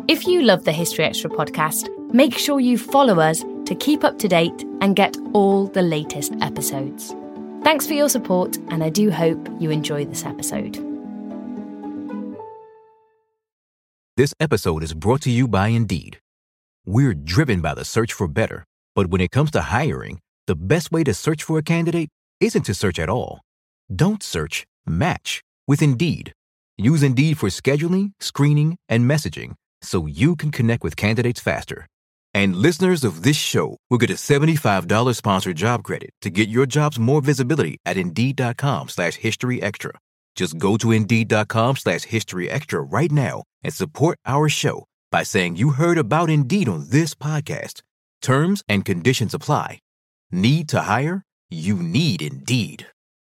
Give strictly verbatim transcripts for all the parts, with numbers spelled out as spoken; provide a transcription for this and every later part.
If you love the History Extra podcast, make sure you follow us to keep up to date and get all the latest episodes. Thanks for your support, and I do hope you enjoy this episode. This episode is brought to you by Indeed. We're driven by the search for better, but when it comes to hiring, the best way to search for a candidate isn't to search at all. Don't search, match with Indeed. Use Indeed for scheduling, screening, and messaging so you can connect with candidates faster. And listeners of this show will get a seventy-five dollars sponsored job credit to get your jobs more visibility at Indeed.com slash History Extra. Just go to Indeed.com slash History Extra right now and support our show by saying you heard about Indeed on this podcast. Terms and conditions apply. Need to hire? You need Indeed.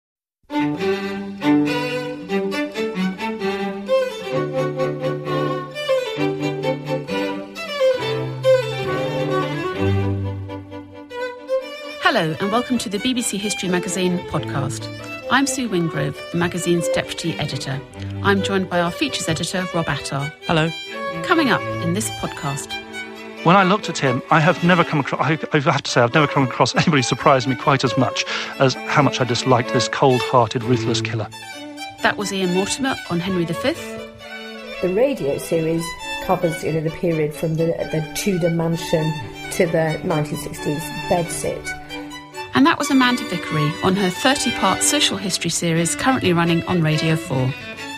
Hello and welcome to the B B C History Magazine podcast. I'm Sue Wingrove, the magazine's deputy editor. I'm joined by our features editor, Rob Attar. Hello. Coming up in this podcast. When I looked at him, I have never come across, I have to say, I've never come across anybody surprised me quite as much as how much I disliked this cold-hearted, ruthless killer. That was Ian Mortimer on Henry the Fifth. The radio series covers, you know, the period from the, the Tudor mansion to the nineteen sixties bedsit. And that was Amanda Vickery on her thirty-part social history series currently running on Radio four.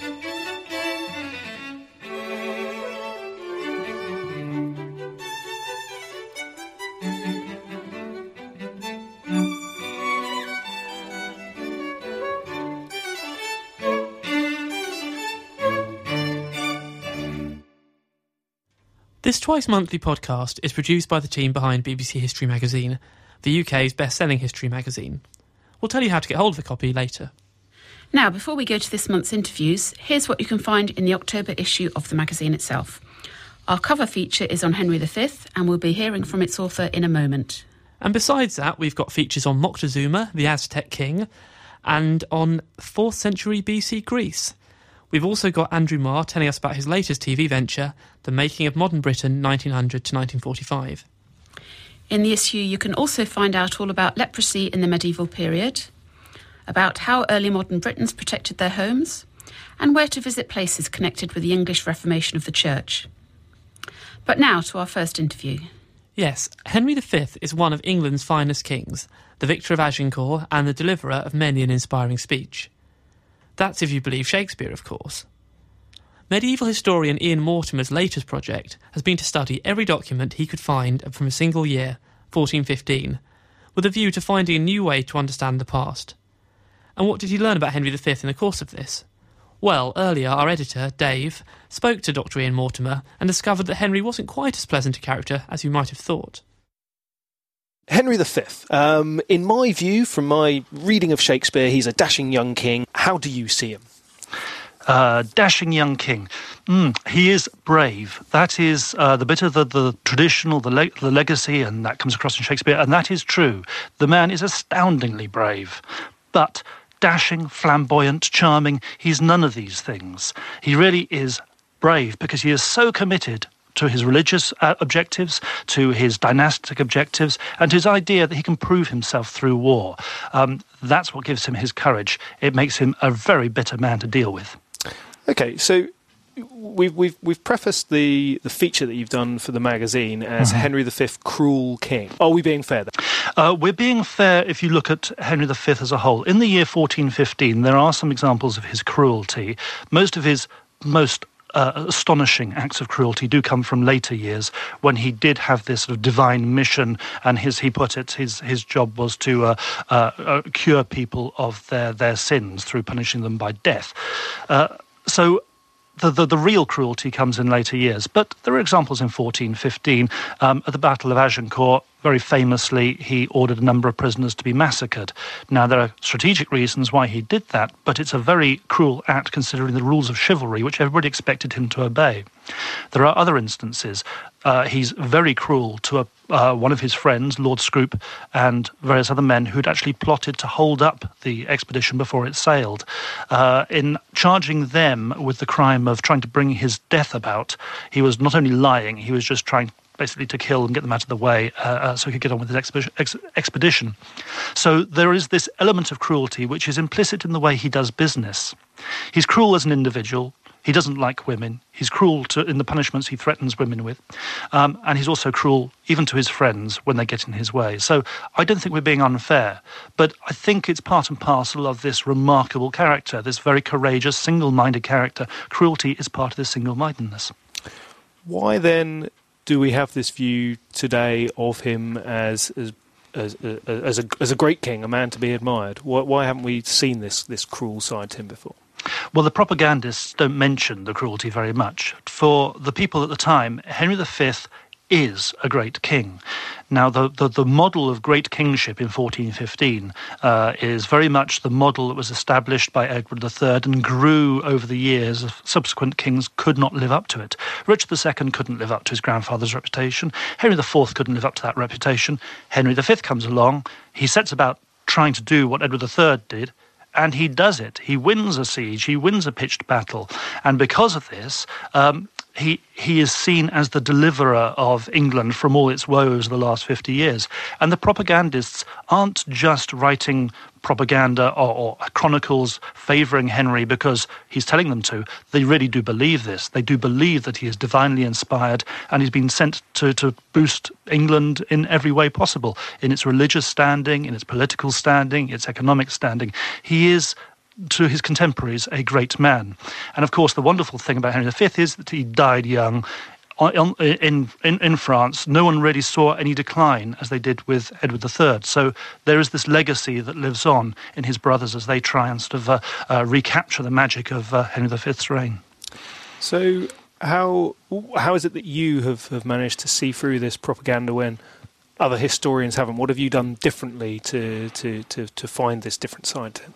This twice-monthly podcast is produced by the team behind B B C History Magazine, the U K's best-selling history magazine. We'll tell you how to get hold of a copy later. Now, before we go to this month's interviews, here's what you can find in the October issue of the magazine itself. Our cover feature is on Henry the Fifth, and we'll be hearing from its author in a moment. And besides that, we've got features on Moctezuma, the Aztec king, and on fourth century B C Greece. We've also got Andrew Marr telling us about his latest T V venture, The Making of Modern Britain nineteen hundred to nineteen forty-five. In the issue, you can also find out all about leprosy in the medieval period, about how early modern Britons protected their homes, and where to visit places connected with the English Reformation of the Church. But now to our first interview. Yes, Henry the Fifth is one of England's finest kings, the victor of Agincourt and the deliverer of many an inspiring speech. That's if you believe Shakespeare, of course. Medieval historian Ian Mortimer's latest project has been to study every document he could find from a single year, fourteen fifteen, with a view to finding a new way to understand the past. And what did he learn about Henry the Fifth in the course of this? Well, earlier our editor, Dave, spoke to Doctor Ian Mortimer and discovered that Henry wasn't quite as pleasant a character as you might have thought. Henry the Fifth. Um, in my view, from my reading of Shakespeare, he's a dashing young king. How do you see him? Uh, dashing young king. Mm, he is brave. That is uh, the bit of the, the traditional, the, le- the legacy, and that comes across in Shakespeare, and that is true. The man is astoundingly brave. But dashing, flamboyant, charming, he's none of these things. He really is brave because he is so committed to his religious uh, objectives, to his dynastic objectives, and to his idea that he can prove himself through war. Um, that's what gives him his courage. It makes him a very bitter man to deal with. Okay, so we've we've we've prefaced the, the feature that you've done for the magazine as mm-hmm. Henry the Fifth, cruel king. Are we being fair then? Uh, we're being fair if you look at Henry the Fifth as a whole. In the year fourteen fifteen, there are some examples of his cruelty. Most of his most Uh, astonishing acts of cruelty do come from later years when he did have this sort of divine mission, and his, he put it, his his job was to uh, uh, uh, cure people of their, their sins through punishing them by death. Uh, so the, the the real cruelty comes in later years, but there are examples in fourteen fifteen um, at the Battle of Agincourt. very famously, he ordered a number of prisoners to be massacred. Now, there are strategic reasons why he did that, but it's a very cruel act considering the rules of chivalry, which everybody expected him to obey. There are other instances. Uh, he's very cruel to a, uh, one of his friends, Lord Scrope, and various other men who'd actually plotted to hold up the expedition before it sailed. Uh, in charging them with the crime of trying to bring his death about, he was not only lying, he was just trying basically to kill and get them out of the way uh, uh, so he could get on with his expedition, ex- expedition. So there is this element of cruelty which is implicit in the way he does business. He's cruel as an individual. He doesn't like women. He's cruel to, in the punishments he threatens women with. Um, and he's also cruel even to his friends when they get in his way. So I don't think we're being unfair, but I think it's part and parcel of this remarkable character, this very courageous, single-minded character. Cruelty is part of this single-mindedness. Why then do we have this view today of him as as as, as, a, as a great king, a man to be admired? Why, why haven't we seen this this cruel side to him before? Well, the propagandists don't mention the cruelty very much. For the people at the time, Henry the Fifth is a great king. Now, the, the, the model of great kingship in fourteen fifteen uh, is very much the model that was established by Edward the Third and grew over the years. Subsequent kings could not live up to it. Richard the Second couldn't live up to his grandfather's reputation. Henry the Fourth couldn't live up to that reputation. Henry the Fifth comes along. He sets about trying to do what Edward the Third did, and he does it. He wins a siege. He wins a pitched battle. And because of this, um, he he is seen as the deliverer of England from all its woes of the last fifty years. And the propagandists aren't just writing propaganda or, or chronicles favouring Henry because he's telling them to. They really do believe this. They do believe that he is divinely inspired and he's been sent to, to boost England in every way possible, in its religious standing, in its political standing, its economic standing. He is, to his contemporaries, a great man. And of course, the wonderful thing about Henry the Fifth is that he died young. In, in, in France, no one really saw any decline as they did with Edward the Third. So there is this legacy that lives on in his brothers as they try and sort of uh, uh, recapture the magic of uh, Henry the Fifth's reign. So how how is it that you have, have managed to see through this propaganda when other historians haven't? What have you done differently to, to, to, to find this different side to him?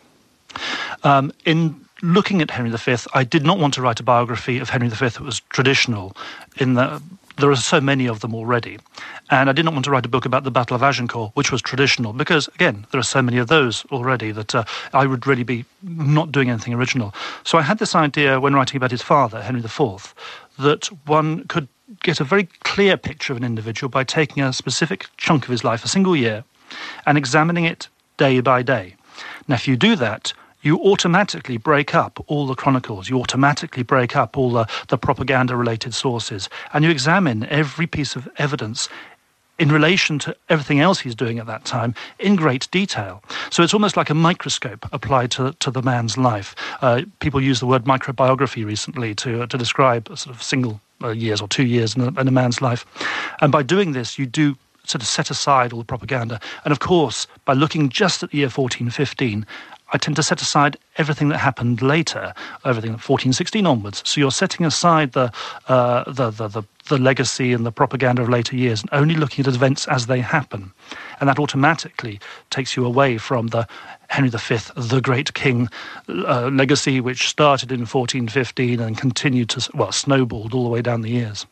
Um, in looking at Henry the Fifth, I did not want to write a biography of Henry the Fifth that was traditional, in that there are so many of them already. And I did not want to write a book about the Battle of Agincourt, which was traditional, because, again, there are so many of those already that uh, I would really be not doing anything original. So I had this idea when writing about his father, Henry the Fourth, that one could get a very clear picture of an individual by taking a specific chunk of his life, a single year, and examining it day by day. Now, if you do that, you automatically break up all the chronicles, you automatically break up all the, the propaganda-related sources, and you examine every piece of evidence in relation to everything else he's doing at that time in great detail. So it's almost like a microscope applied to, to the man's life. Uh, people use the word microbiography recently to, uh, to describe a sort of single uh, years or two years in a, in a man's life. And by doing this, you do sort of set aside all the propaganda. And of course, by looking just at the year fourteen fifteen, I tend to set aside everything that happened later, everything from fourteen sixteen onwards. So you're setting aside the, uh, the, the, the, the legacy and the propaganda of later years and only looking at events as they happen. And that automatically takes you away from the Henry the Fifth, the great king uh, legacy, which started in fourteen fifteen and continued to, well, snowballed all the way down the years.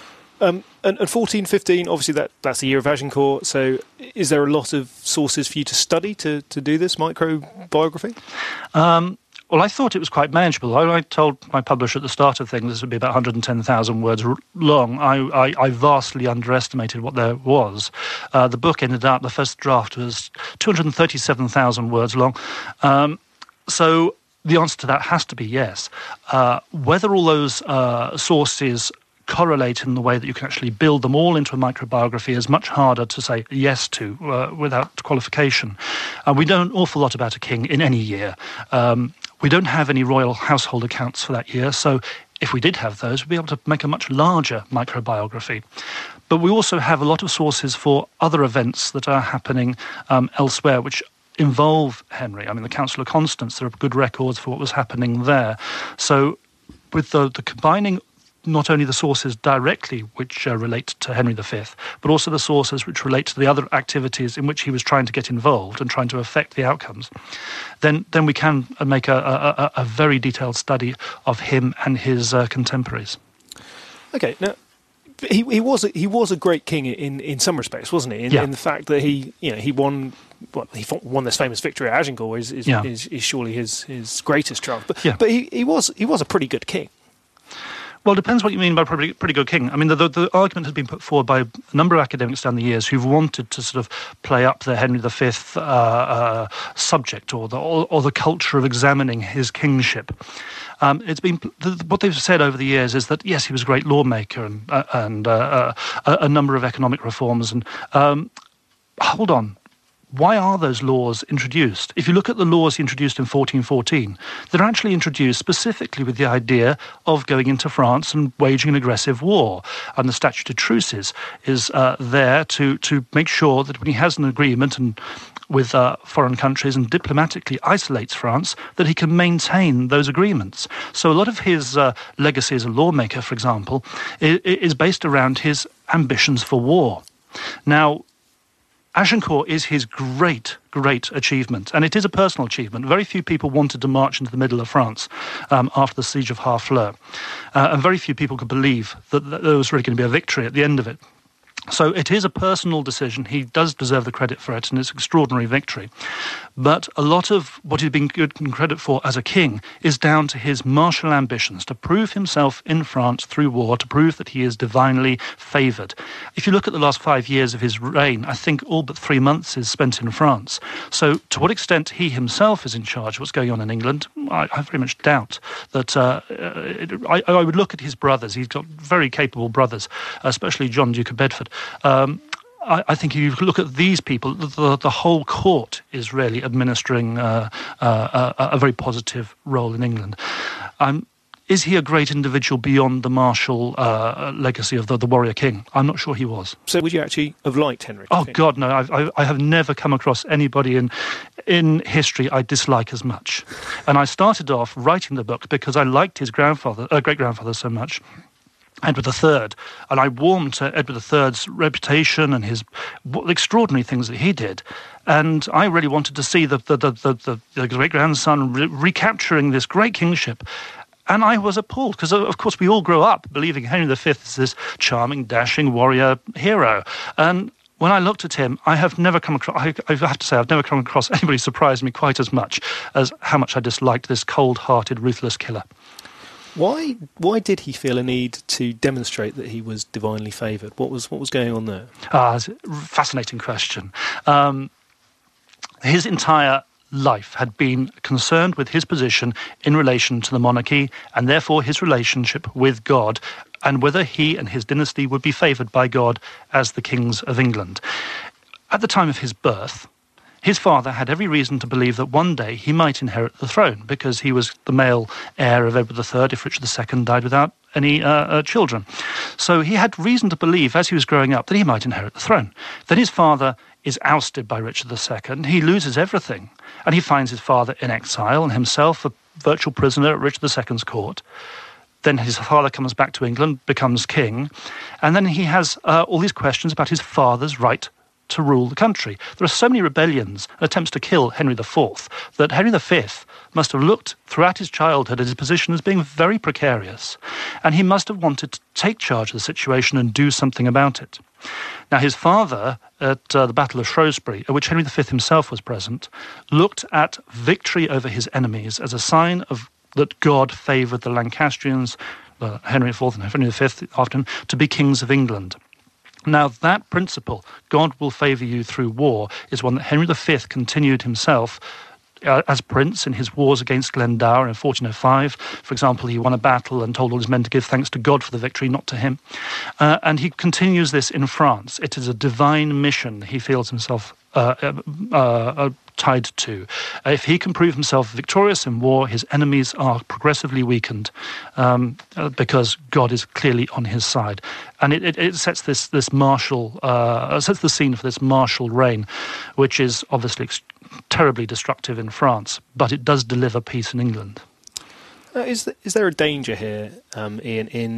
Um, and, and fourteen fifteen, obviously that, that's the year of Agincourt, so is there a lot of sources for you to study to, to do this microbiography? Um, well, I thought it was quite manageable. I, I told my publisher at the start of things this would be about one hundred ten thousand words r- long. I, I, I vastly underestimated what there was. Uh, the book ended up, the first draft was two hundred thirty-seven thousand words long. Um, so the answer to that has to be yes. Uh, whether all those uh, sources correlate in the way that you can actually build them all into a microbiography is much harder to say yes to uh, without qualification. Uh, we know an awful lot about a king in any year. Um, we don't have any royal household accounts for that year, so if we did have those, we'd be able to make a much larger microbiography. But we also have a lot of sources for other events that are happening um, elsewhere, which involve Henry. I mean, the Council of Constance, there are good records for what was happening there. So with the, the combining not only the sources directly which uh, relate to Henry the Fifth, but also the sources which relate to the other activities in which he was trying to get involved and trying to affect the outcomes, then then we can make a, a, a very detailed study of him and his uh, contemporaries. Okay, now he he was a, he was a great king in, in some respects, wasn't he? In, yeah. in the fact that he you know he won well, he fought, won this famous victory at Agincourt is is, yeah. is, is surely his, his greatest triumph. But yeah. but he, he was he was a pretty good king. Well, it depends what you mean by pretty, pretty good king. I mean, the, the, the argument has been put forward by a number of academics down the years who've wanted to sort of play up the Henry the Fifth uh, uh, subject or the or, or the culture of examining his kingship. Um, it's been the, what they've said over the years is that yes, he was a great lawmaker and uh, and uh, uh, a, a number of economic reforms. And um, hold on. Why are those laws introduced? If you look at the laws he introduced in fourteen fourteen, they're actually introduced specifically with the idea of going into France and waging an aggressive war. And the Statute of Truces is uh, there to, to make sure that when he has an agreement and with uh, foreign countries and diplomatically isolates France, that he can maintain those agreements. So a lot of his uh, legacy as a lawmaker, for example, is, is based around his ambitions for war. Now, Agincourt is his great, great achievement, and it is a personal achievement. Very few people wanted to march into the middle of France um, after the siege of Harfleur, uh, and very few people could believe that, that there was really going to be a victory at the end of it. So it is a personal decision. He does deserve the credit for it, and it's an extraordinary victory. But a lot of what he's been given credit for as a king is down to his martial ambitions, to prove himself in France through war, to prove that he is divinely favoured. If you look at the last five years of his reign, I think all but three months is spent in France. So to what extent he himself is in charge of what's going on in England, I, I very much doubt that. Uh, it, I, I would look at his brothers. He's got very capable brothers, especially John, Duke of Bedford. Um, I, I think if you look at these people, the, the whole court is really administering uh, uh, a, a very positive role in England. Um, is he a great individual beyond the martial uh, legacy of the, the warrior king? I'm not sure he was. So would you actually have liked Henry? Oh, God, no. I've, I, I have never come across anybody in in history I dislike as much. And I started off writing the book because I liked his grandfather, uh, great-grandfather so much, Edward the Third, and I warmed to Edward the Third's reputation and his extraordinary things that he did. And I really wanted to see the the, the, the, the great-grandson re- recapturing this great kingship. And I was appalled, because, of course, we all grow up believing Henry the Fifth is this charming, dashing warrior hero. And when I looked at him, I have never come across, I, I have to say, I've never come across anybody surprised me quite as much as how much I disliked this cold-hearted, ruthless killer. Why why did he feel a need to demonstrate that he was divinely favoured? What was what was going on there? Ah, it's a fascinating question. Um, his entire life had been concerned with his position in relation to the monarchy and therefore his relationship with God and whether he and his dynasty would be favoured by God as the kings of England. At the time of his birth, his father had every reason to believe that one day he might inherit the throne because he was the male heir of Edward the Third if Richard the Second died without any uh, uh, children. So he had reason to believe as he was growing up that he might inherit the throne. Then his father is ousted by Richard the Second. He loses everything, and he finds his father in exile and himself a virtual prisoner at Richard the Second's court. Then his father comes back to England, becomes king, and then he has uh, all these questions about his father's right to rule the country. There are so many rebellions and attempts to kill Henry the Fourth that Henry the Fifth must have looked throughout his childhood at his position as being very precarious, and he must have wanted to take charge of the situation and do something about it. Now, his father, at uh, the Battle of Shrewsbury, at which Henry the Fifth himself was present, looked at victory over his enemies as a sign of that God favoured the Lancastrians, uh, Henry the Fourth and Henry the Fifth after him, to be kings of England. Now, that principle, God will favour you through war, is one that Henry the Fifth continued himself uh, as prince in his wars against Glendower in fourteen oh five. For example, he won a battle and told all his men to give thanks to God for the victory, not to him. Uh, and he continues this in France. It is a divine mission he feels himself uh, uh, uh, tied to. Uh, if he can prove himself victorious in war, his enemies are progressively weakened um, uh, because God is clearly on his side. And it, it, it sets this this martial, uh, sets the scene for this martial reign, which is obviously ex- terribly destructive in France, but it does deliver peace in England. Uh, is, th- is there a danger here, um, Ian, in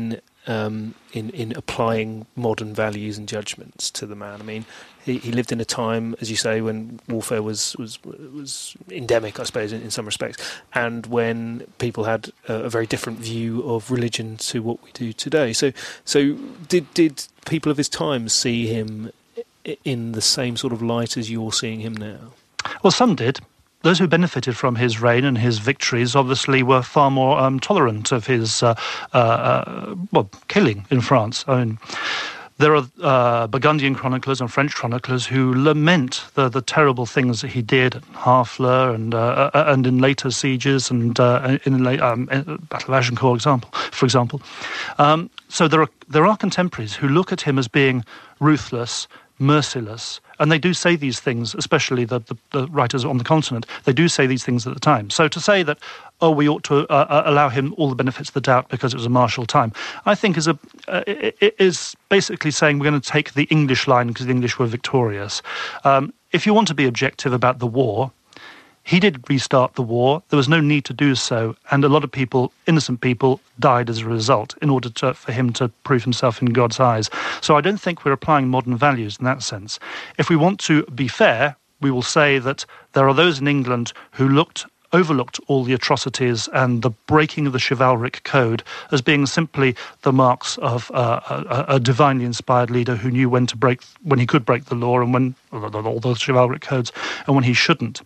um, in in applying modern values and judgments to the man? I mean, he, he lived in a time, as you say, when warfare was was was endemic, I suppose, in, in some respects, and when people had a, a very different view of religion to what we do today. So, so did did people of his time see him in the same sort of light as you're seeing him now? Well, some did. Those who benefited from his reign and his victories obviously were far more um, tolerant of his uh, uh, uh, well, killing in France. I mean, there are uh, Burgundian chroniclers and French chroniclers who lament the, the terrible things that he did at Harfleur and uh, uh, and in later sieges and uh, in the um, Battle of Agincourt, example, for example. Um, so there are there are contemporaries who look at him as being ruthless, merciless, and they do say these things, especially the, the, the writers on the continent. They do say these things at the time. So to say that, oh, we ought to uh, allow him all the benefits of the doubt because it was a martial time, I think is a uh, is basically saying we're going to take the English line because the English were victorious. Um, if you want to be objective about the war, he did restart the war. There was no need to do so, and a lot of people, innocent people, died as a result in order to, for him to prove himself in God's eyes. So I don't think we're applying modern values in that sense. If we want to be fair, we will say that there are those in England who looked overlooked all the atrocities and the breaking of the chivalric code as being simply the marks of uh, a, a divinely inspired leader who knew when to break, when he could break the law and when all those chivalric codes, and when he shouldn't.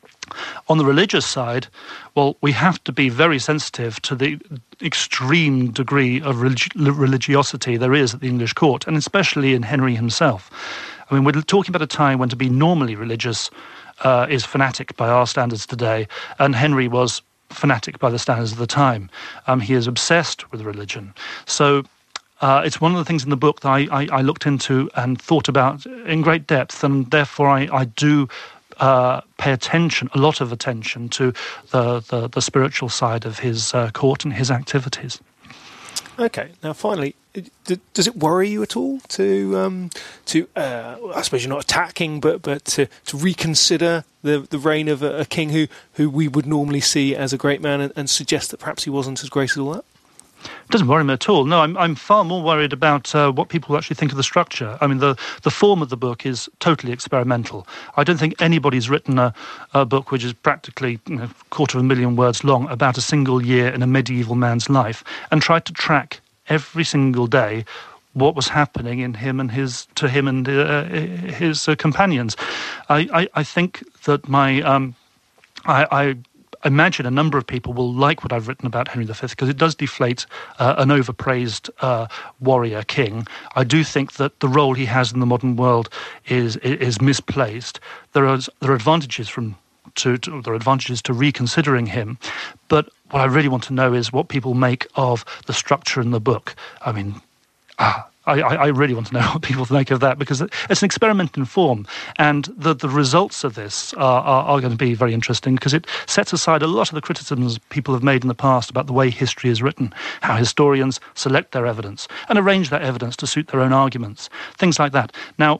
On the religious side, well, we have to be very sensitive to the extreme degree of relig- religiosity there is at the English court, and especially in Henry himself. I mean, we're talking about a time when to be normally religious uh, is fanatic by our standards today, and Henry was fanatic by the standards of the time. Um, he is obsessed with religion. So uh, it's one of the things in the book that I, I, I looked into and thought about in great depth, and therefore I, I do Uh, pay attention, a lot of attention, to the, the, the spiritual side of his uh, court and his activities. Okay, now finally, d- does it worry you at all to, um, to uh, I suppose you're not attacking, but but to, to reconsider the the reign of a, a king who, who we would normally see as a great man, and, and suggest that perhaps he wasn't as great as all that? It doesn't worry me at all. No, I'm I'm far more worried about uh, what people actually think of the structure. I mean, the, the form of the book is totally experimental. I don't think anybody's written a, a book which is practically, you know, a quarter of a million words long about a single year in a medieval man's life and tried to track every single day what was happening in him and his to him and uh, his uh, companions. I, I, I think that my um, I. I I imagine a number of people will like what I've written about Henry the Fifth because it does deflate uh, an overpraised uh, warrior king. I do think that the role he has in the modern world is is misplaced. There are there are advantages from to, to there are advantages to reconsidering him, but what I really want to know is what people make of the structure in the book. I mean, ah. I, I really want to know what people think of that because it's an experiment in form, and the, the results of this are, are, are going to be very interesting because it sets aside a lot of the criticisms people have made in the past about the way history is written, how historians select their evidence and arrange that evidence to suit their own arguments, things like that. Now,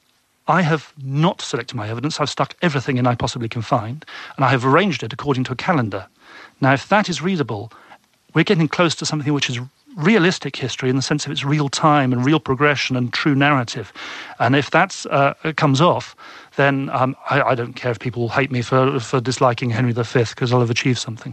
I have not selected my evidence. I've stuck everything in I possibly can find, and I have arranged it according to a calendar. Now, if that is readable, we're getting close to something which is realistic history in the sense of its real time and real progression and true narrative. And if that uh, comes off, then um, I, I don't care if people hate me for, for disliking Henry the Fifth because I'll have achieved something.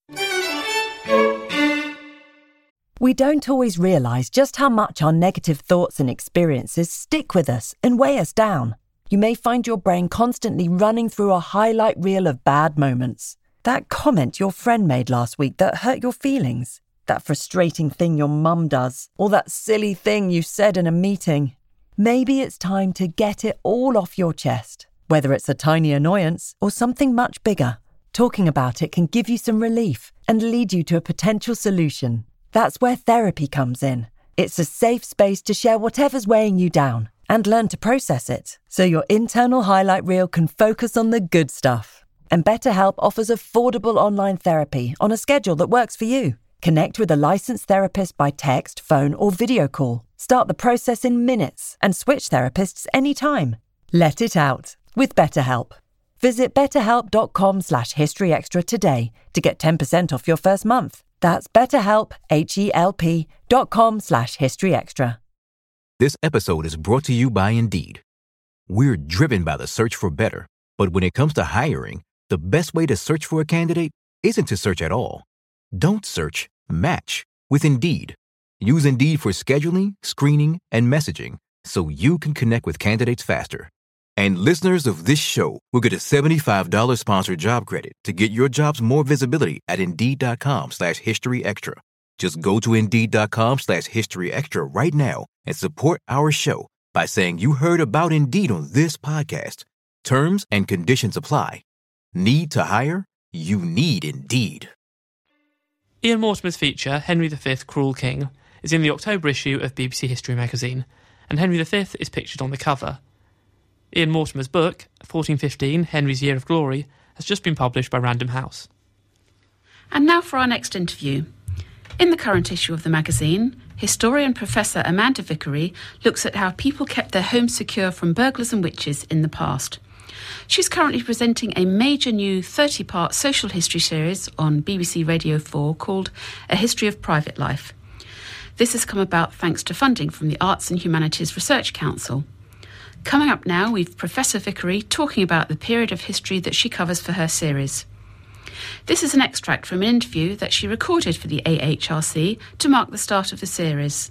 We don't always realise just how much our negative thoughts and experiences stick with us and weigh us down. You may find your brain constantly running through a highlight reel of bad moments. That comment your friend made last week that hurt your feelings. That frustrating thing your mum does, or that silly thing you said in a meeting. Maybe it's time to get it all off your chest, whether it's a tiny annoyance or something much bigger. Talking about it can give you some relief and lead you to a potential solution. That's where therapy comes in. It's a safe space to share whatever's weighing you down and learn to process it, so your internal highlight reel can focus on the good stuff. And BetterHelp offers affordable online therapy on a schedule that works for you. Connect with a licensed therapist by text, phone, or video call. Start the process in minutes and switch therapists anytime. Let it out with BetterHelp. Visit betterhelp.com slash historyextra today to get ten percent off your first month. That's BetterHelp, H-E-L-P dot com slash History Extra. This episode is brought to you by Indeed. We're driven by the search for better, but when it comes to hiring, the best way to search for a candidate isn't to search at all. Don't search, match with Indeed. Use Indeed for scheduling, screening, and messaging so you can connect with candidates faster. And listeners of this show will get a seventy-five dollars sponsored job credit to get your jobs more visibility at Indeed.com slash History Extra. Just go to Indeed.com slash History Extra right now and support our show by saying you heard about Indeed on this podcast. Terms and conditions apply. Need to hire? You need Indeed. Ian Mortimer's feature, Henry the Fifth, Cruel King, is in the October issue of B B C History magazine, and Henry the Fifth is pictured on the cover. Ian Mortimer's book, fourteen fifteen, Henry's Year of Glory, has just been published by Random House. And now for our next interview. In the current issue of the magazine, historian Professor Amanda Vickery looks at how people kept their homes secure from burglars and witches in the past. She's currently presenting a major new thirty-part social history series on B B C Radio four called A History of Private Life. This has come about thanks to funding from the Arts and Humanities Research Council. Coming up now, we've Professor Vickery talking about the period of history that she covers for her series. This is an extract from an interview that she recorded for the A H R C to mark the start of the series.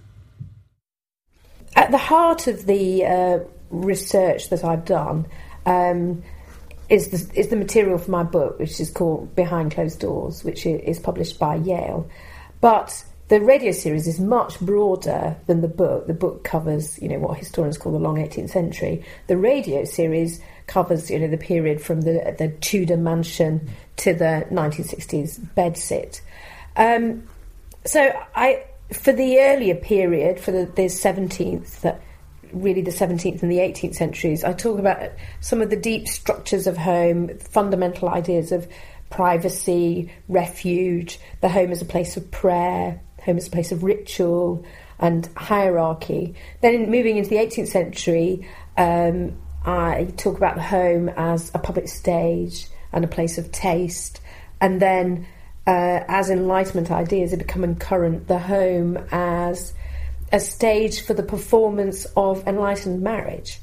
At the heart of the uh, research that I've done um, is, the, is the material for my book, which is called Behind Closed Doors, which is published by Yale. But the radio series is much broader than the book. The book covers, you know, what historians call the long eighteenth century. The radio series covers, you know, the period from the the Tudor mansion to the nineteen sixties bedsit. Um, so I, for the earlier period, for the, the seventeenth, really the seventeenth and the eighteenth centuries, I talk about some of the deep structures of home, fundamental ideas of privacy, refuge, the home as a place of prayer, home as a place of ritual and hierarchy. Then moving into the eighteenth century, um, I talk about the home as a public stage and a place of taste. And then uh, as Enlightenment ideas are becoming current, the home as a stage for the performance of enlightened marriage.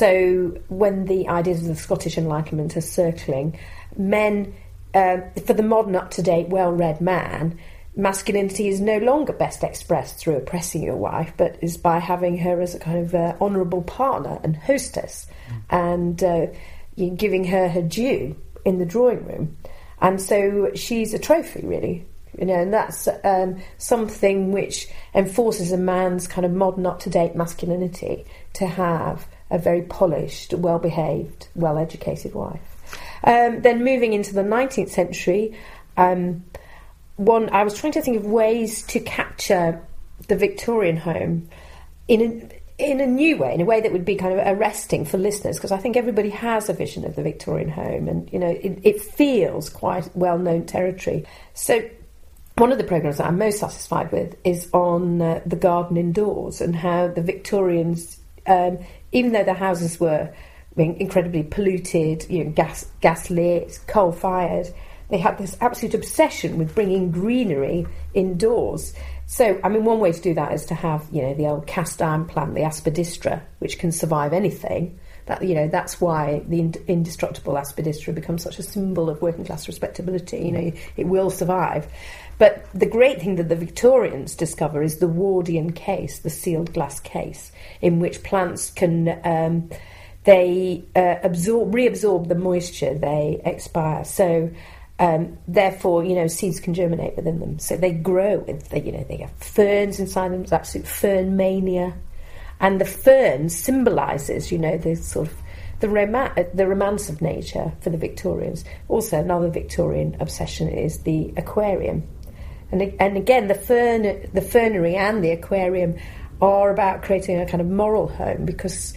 So when the ideas of the Scottish Enlightenment are circling, men, uh, for the modern, up-to-date, well-read man, masculinity is no longer best expressed through oppressing your wife, but is by having her as a kind of uh, honourable partner and hostess, mm. and uh, you know, giving her her due in the drawing room. And so she's a trophy, really, you know, and that's um, something which enforces a man's kind of modern, up-to-date masculinity, to have a very polished, well-behaved, well-educated wife. Um, then moving into the nineteenth century, um, One, I was trying to think of ways to capture the Victorian home in a, in a new way, in a way that would be kind of arresting for listeners, because I think everybody has a vision of the Victorian home, and you know it, it feels quite well-known territory. So one of the programmes that I'm most satisfied with is on uh, the garden indoors, and how the Victorians, um, even though their houses were being incredibly polluted, you know, gas gas lit, coal fired, they had this absolute obsession with bringing greenery indoors. So, I mean, one way to do that is to have, you know, the old cast iron plant, the aspidistra, which can survive anything. That, you know, that's why the indestructible aspidistra becomes such a symbol of working class respectability. You know, it will survive. But the great thing that the Victorians discover is the Wardian case, the sealed glass case, in which plants can um, they uh, absorb, reabsorb the moisture they expire. So. Um, therefore, you know, seeds can germinate within them. So they grow with, the, you know, they have ferns inside them. It's absolute fern mania. And the fern symbolises, you know, the sort of the, rom- the romance of nature for the Victorians. Also, another Victorian obsession is the aquarium. And and again, the fern, the fernery and the aquarium are about creating a kind of moral home, because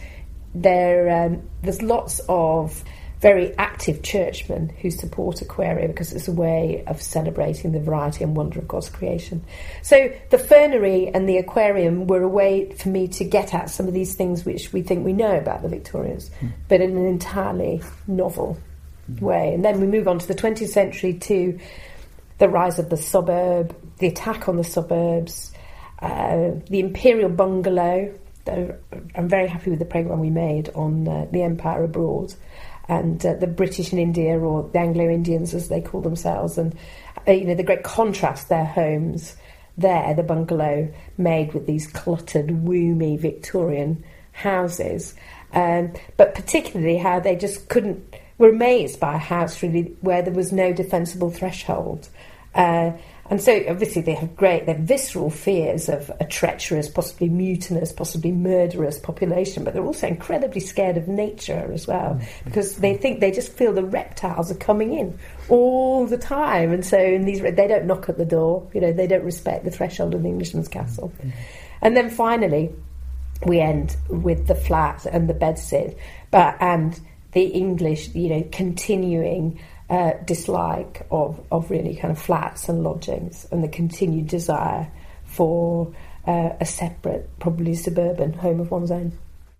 there um, there's lots of very active churchmen who support aquaria because it's a way of celebrating the variety and wonder of God's creation. So the fernery and the aquarium were a way for me to get at some of these things which we think we know about the Victorians, mm. but in an entirely novel mm. way. And then we move on to the twentieth century to the rise of the suburb, the attack on the suburbs, uh, the imperial bungalow. I'm very happy with the programme we made on uh, the Empire Abroad and uh, the British in India, or the Anglo-Indians as they call themselves, and uh, you know, the great contrast their homes there, the bungalow made with these cluttered, woomy Victorian houses, um, but particularly how they just couldn't, were amazed by a house really where there was no defensible threshold. Uh, And so, obviously, they have great, they're visceral fears of a treacherous, possibly mutinous, possibly murderous population, but they're also incredibly scared of nature as well, because they think, they just feel the reptiles are coming in all the time. And so, in these, they don't knock at the door, you know, they don't respect the threshold of the Englishman's castle. Mm-hmm. And then finally, we end with the flat and the bedstead, but and the English, you know, continuing Uh, dislike of, of really kind of flats and lodgings, and the continued desire for uh, a separate, probably suburban home of one's own.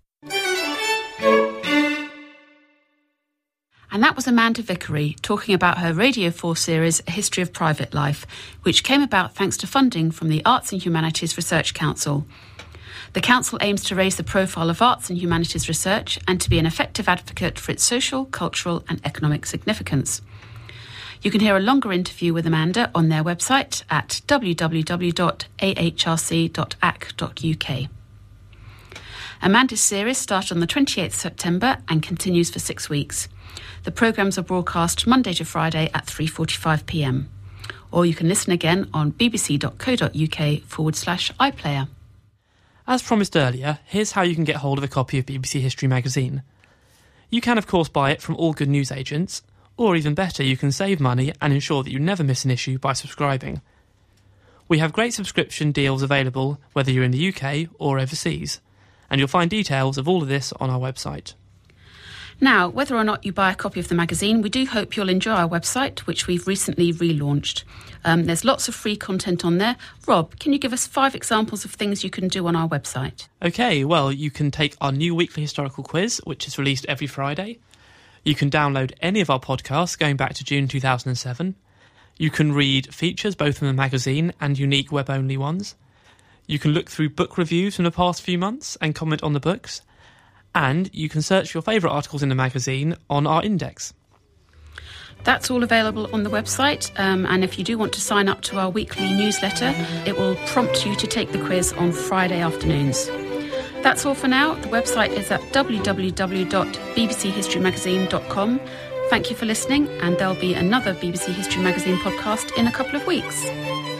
And that was Amanda Vickery talking about her Radio four series, A History of Private Life, which came about thanks to funding from the Arts and Humanities Research Council. The Council aims to raise the profile of arts and humanities research and to be an effective advocate for its social, cultural and economic significance. You can hear a longer interview with Amanda on their website at w w w dot a h r c dot a c dot u k. Amanda's series started on the twenty-eighth of September and continues for six weeks. The programmes are broadcast Monday to Friday at three forty-five p m. Or you can listen again on bbc.co.uk forward slash iPlayer. As promised earlier, here's how you can get hold of a copy of B B C History magazine. You can, of course, buy it from all good news agents, or even better, you can save money and ensure that you never miss an issue by subscribing. We have great subscription deals available whether you're in the U K or overseas, and you'll find details of all of this on our website. Now, whether or not you buy a copy of the magazine, we do hope you'll enjoy our website, which we've recently relaunched. Um, there's lots of free content on there. Rob, can you give us five examples of things you can do on our website? OK, well, you can take our new weekly historical quiz, which is released every Friday. You can download any of our podcasts going back to June two thousand seven. You can read features both in the magazine and unique web-only ones. You can look through book reviews from the past few months and comment on the books. And you can search your favourite articles in the magazine on our index. That's all available on the website, um, and if you do want to sign up to our weekly newsletter, it will prompt you to take the quiz on Friday afternoons. That's all for now. The website is at w w w dot b b c history magazine dot com. Thank you for listening, and there'll be another B B C History Magazine podcast in a couple of weeks.